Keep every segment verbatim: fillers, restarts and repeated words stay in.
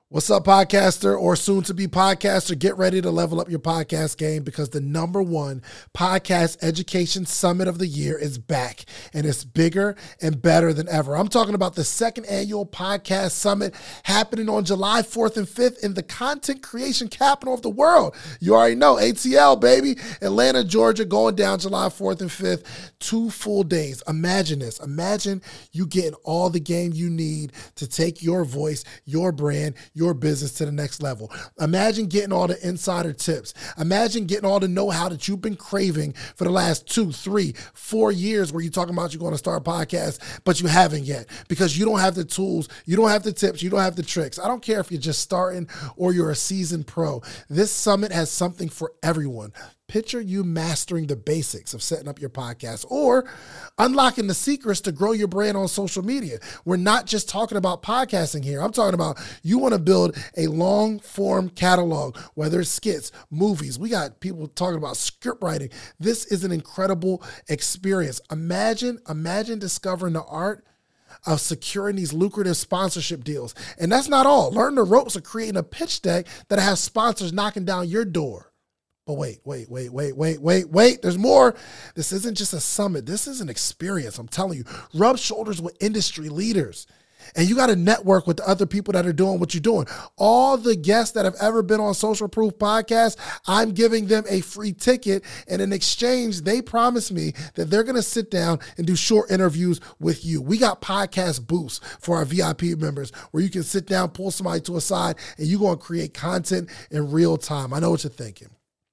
What's up, podcaster or soon-to-be podcaster? Get ready to level up your podcast game because the number one podcast education summit of the year is back, and it's bigger and better than ever. I'm talking about the second annual podcast summit happening on July fourth and fifth in the content creation capital of the world. You already know, A T L, baby. Atlanta, Georgia, going down July fourth and fifth, two full days. Imagine this. Imagine you getting all the game you need to take your voice, your brand, your your business to the next level. Imagine getting all the insider tips. Imagine getting all the know-how that you've been craving for the last two, three, four years where you're talking about you're going to start a podcast, but you haven't yet because you don't have the tools, you don't have the tips, you don't have the tricks. I don't care if you're just starting or you're a seasoned pro. This summit has something for everyone. Picture you mastering the basics of setting up your podcast or unlocking the secrets to grow your brand on social media. We're not just talking about podcasting here. I'm talking about you want to build a long form catalog, whether it's skits, movies. We got people talking about script writing. This is an incredible experience. Imagine, imagine discovering the art of securing these lucrative sponsorship deals. And that's not all. Learn the ropes of creating a pitch deck that has sponsors knocking down your door. But wait, wait, wait, wait, wait, wait, wait. There's more. This isn't just a summit. This is an experience. I'm telling you, rub shoulders with industry leaders. And you got to network with the other people that are doing what you're doing. All the guests that have ever been on Social Proof Podcast, I'm giving them a free ticket. And in exchange, they promise me that they're going to sit down and do short interviews with you. We got podcast booths for our V I P members where you can sit down, pull somebody to a side, and you're going to create content in real time. I know what you're thinking.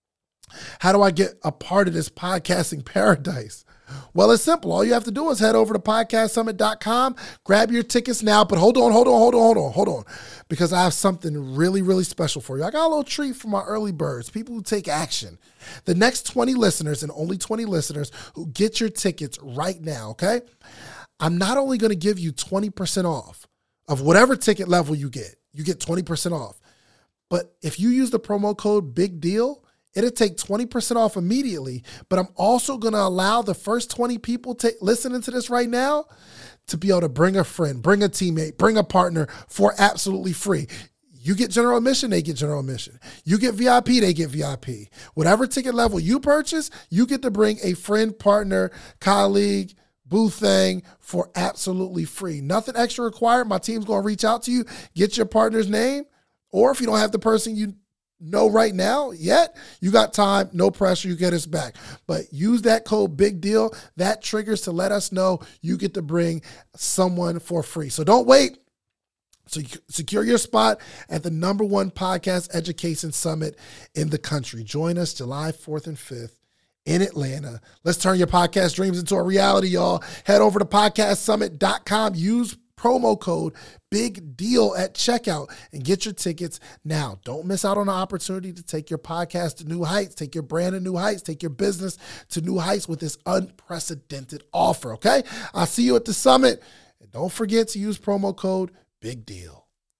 How do I get a part of this podcasting paradise? Well, it's simple. All you have to do is head over to podcast summit dot com, grab your tickets now. But hold on, hold on, hold on, hold on, hold on. Because I have something really, really special for you. I got a little treat for my early birds, people who take action. The next twenty listeners and only twenty listeners who get your tickets right now, okay? I'm not only going to give you twenty percent off of whatever ticket level you get. You get twenty percent off. But if you use the promo code Big Deal, it'll take twenty percent off immediately, but I'm also going to allow the first twenty people to, listening to this right now to be able to bring a friend, bring a teammate, bring a partner for absolutely free. You get general admission, they get general admission. You get V I P, they get V I P. Whatever ticket level you purchase, you get to bring a friend, partner, colleague, booth thing for absolutely free. Nothing extra required. My team's going to reach out to you, get your partner's name, or if you don't have the person you know right now yet, you got time, no pressure, you get us back. But use that code Big Deal. That triggers to let us know you get to bring someone for free. So don't wait. So secure your spot at the number one podcast education summit in the country. Join us July fourth and fifth in Atlanta. Let's turn your podcast dreams into a reality, y'all. Head over to podcast summit dot com. Use promo code Big Deal at checkout and get your tickets now. Don't miss out on the opportunity to take your podcast to new heights, take your brand to new heights, take your business to new heights with this unprecedented offer, okay? I'll see you at the summit. And don't forget to use promo code Big Deal.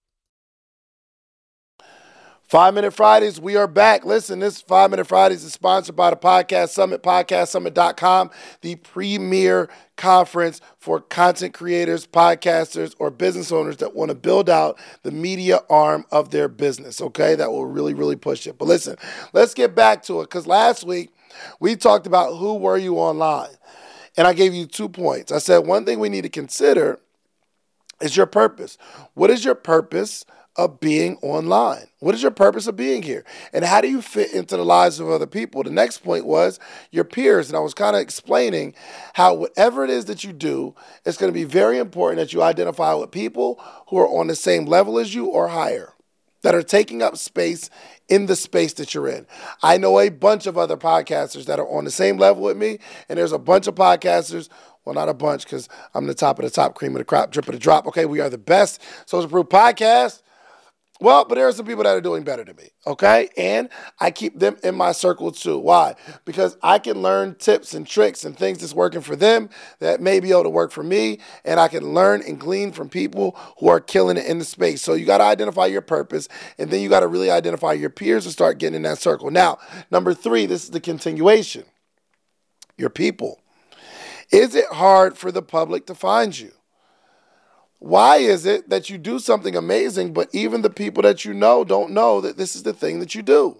Five Minute Fridays, we are back. Listen, this Five Minute Fridays is sponsored by the Podcast Summit, podcast summit dot com, the premier conference for content creators, podcasters, or business owners that want to build out the media arm of their business, okay? That will really, really push it. But listen, let's get back to it because last week we talked about who were you online, and I gave you two points. I said one thing we need to consider is your purpose. What is your purpose of being online? What is your purpose of being here? And how do you fit into the lives of other people? The next point was your peers. And I was kind of explaining how whatever it is that you do, it's going to be very important that you identify with people who are on the same level as you or higher, that are taking up space in the space that you're in. I know a bunch of other podcasters that are on the same level with me, and there's a bunch of podcasters. Well, not a bunch because I'm the top of the top, cream of the crop, drip of the drop. Okay, we are the best Social Proof podcast. Well, but there are some people that are doing better than me, okay? And I keep them in my circle too. Why? Because I can learn tips and tricks and things that's working for them that may be able to work for me, and I can learn and glean from people who are killing it in the space. So you got to identify your purpose, and then you got to really identify your peers and start getting in that circle. Now, number three, this is the continuation. Your people. Is it hard for the public to find you? Why is it that you do something amazing, but even the people that you know don't know that this is the thing that you do?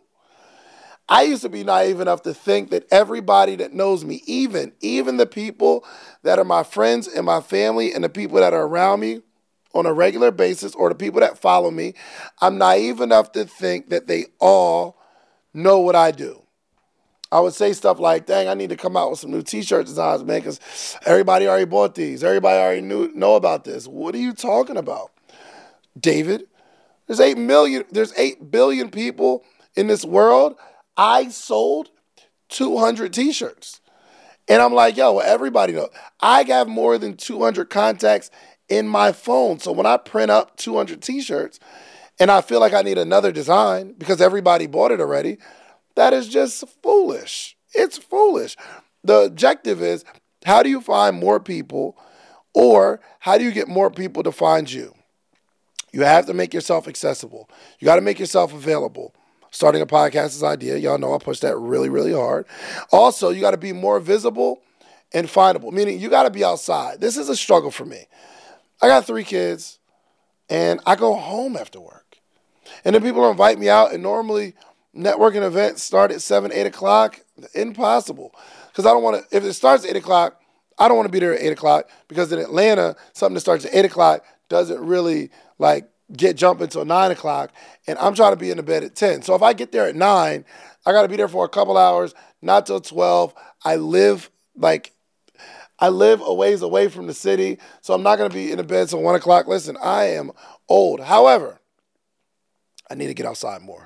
I used to be naive enough to think that everybody that knows me, even, even the people that are my friends and my family and the people that are around me on a regular basis or the people that follow me, I'm naive enough to think that they all know what I do. I would say stuff like, dang, I need to come out with some new t-shirt designs, man, because everybody already bought these. Everybody already knew know about this. What are you talking about, David? There's eight million, there's eight billion people in this world. I sold two hundred t-shirts. And I'm like, yo, well, everybody knows. I have more than two hundred contacts in my phone. So when I print up two hundred t-shirts and I feel like I need another design because everybody bought it already, that is just foolish. It's foolish. The objective is, how do you find more people, or how do you get more people to find you? You have to make yourself accessible. You got to make yourself available. Starting a podcast is an idea. Y'all know I push that really, really hard. Also, you got to be more visible and findable, meaning you got to be outside. This is a struggle for me. I got three kids, and I go home after work. And then people invite me out, and normally networking events start at seven, eight o'clock. Impossible. Because I don't want to, if it starts at eight o'clock, I don't want to be there at eight o'clock, because in Atlanta, something that starts at eight o'clock doesn't really, like, get jumping until nine o'clock, and I'm trying to be in the bed at ten. So if I get there at nine, I got to be there for a couple hours, not till twelve. I live like, I live a ways away from the city, so I'm not going to be in the bed till one o'clock. Listen, I am old. However, I need to get outside more.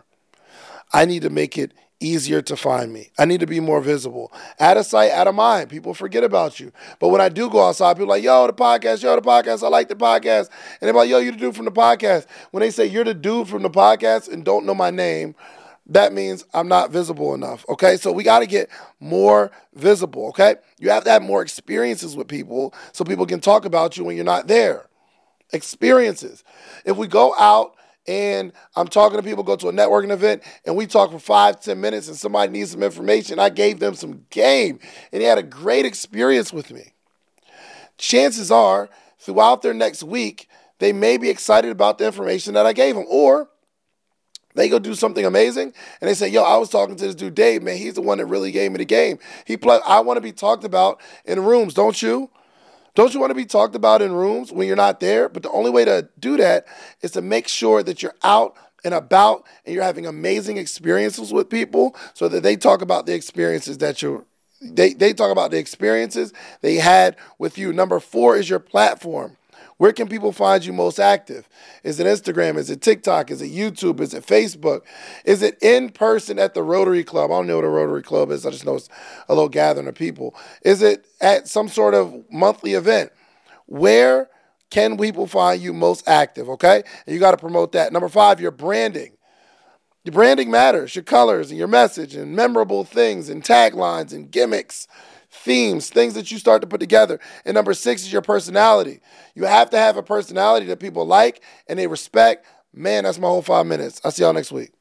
I need to make it easier to find me. I need to be more visible. Out of sight, out of mind. People forget about you. But when I do go outside, people are like, yo, the podcast, yo, the podcast, I like the podcast. And they're like, yo, you're the dude from the podcast. When they say you're the dude from the podcast and don't know my name, that means I'm not visible enough, okay? So we got to get more visible, okay? You have to have more experiences with people so people can talk about you when you're not there. Experiences. If we go out and I'm talking to people, go to a networking event, and we talk for five, ten minutes, and somebody needs some information, I gave them some game, and they had a great experience with me. Chances are, throughout their next week, they may be excited about the information that I gave them, or they go do something amazing, and they say, yo, I was talking to this dude, Dave, man, he's the one that really gave me the game. He play, I want to be talked about in rooms, don't you? Don't you want to be talked about in rooms when you're not there? But the only way to do that is to make sure that you're out and about and you're having amazing experiences with people so that they talk about the experiences that you're, they, they talk about the experiences they had with you. Number four is your platform. Where can people find you most active? Is it Instagram? Is it TikTok? Is it YouTube? Is it Facebook? Is it in person at the Rotary Club? I don't know what a Rotary Club is. I just know it's a little gathering of people. Is it at some sort of monthly event? Where can people find you most active, okay? And you got to promote that. Number five, your branding. Your branding matters. Your colors and your message and memorable things and taglines and gimmicks, themes, things that you start to put together. And number six is your personality. You have to have a personality that people like and they respect. Man, that's my whole five minutes. I'll see y'all next week.